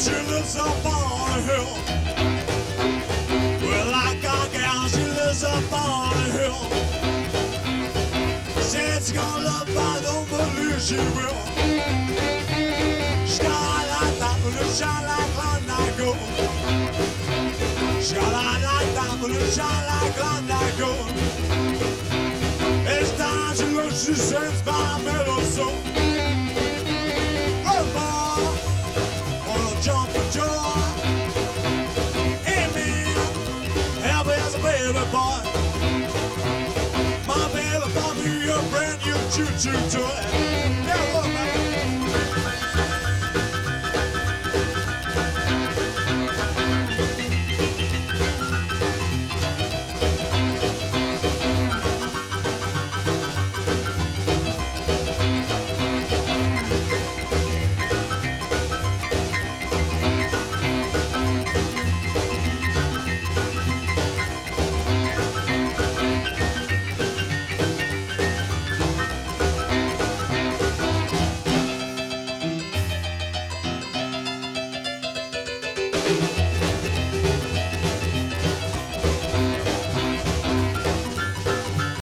She lives up on a hill. Well, I got a gal, she lives up on a hill. Said she's gonna love, but I don't believe she will. She's got a light that will shine like Klondike gold. She's got a light that will shine like Klondike gold. Each time she looks, she sends my mellow soul. Oh, boy, wanna jump for joy. Hey, man, help me as a baby boy. My baby bought me a brand new choo-choo toy. Yeah, look, man.